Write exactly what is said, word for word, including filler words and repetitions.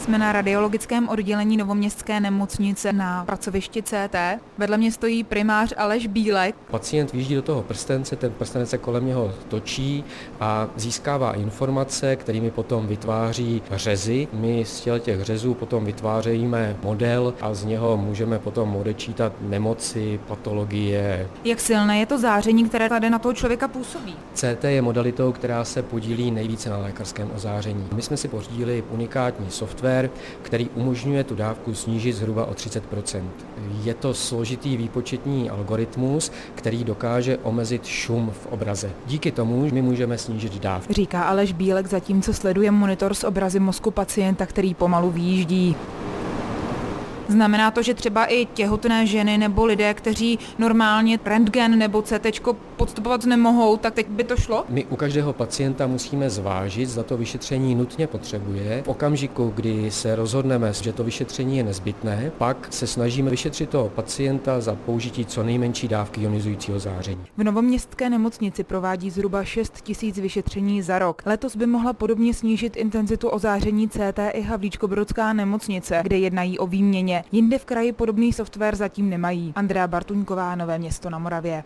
jsme na radiologickém oddělení Novoměstské nemocnice na pracovišti C T. Vedle mě stojí primář Aleš Bílek. Pacient vjíždí do toho prstence, ten prstenec se kolem něho točí a získává informace, kterými potom vytváří řezy. My z těch řezů potom vytvářejíme model a z něho můžeme potom odečítat nemoci, patologie. Jak silné je to záření, které tady na toho člověka působí? C T je modalitou, která se podílí nejvíce na lékařském ozáření. My jsme si pořídili unikátní software, který umožňuje tu dávku snížit zhruba o třicet procent. Je to složitý výpočetní algoritmus, který dokáže omezit šum v obraze. Díky tomu my můžeme snížit dávku. Říká Aleš Bílek, zatímco sleduje monitor s obrazy mozku pacienta, který pomalu výjíždí. Znamená to, že třeba i těhotné ženy nebo lidé, kteří normálně rentgen nebo C T podstupovat nemohou, tak teď by to šlo? My u každého pacienta musíme zvážit, zda to vyšetření nutně potřebuje. V okamžiku, kdy se rozhodneme, že to vyšetření je nezbytné, pak se snažíme vyšetřit toho pacienta za použití co nejmenší dávky ionizujícího záření. V Novoměstské nemocnici provádí zhruba šest tisíc vyšetření za rok. Letos by mohla podobně snížit intenzitu ozáření C T i Havlíčkobrodská nemocnice, kde jednají o výměně. Jinde v kraji podobný software zatím nemají. Andrea Bartuňková, Nové Město na Moravě.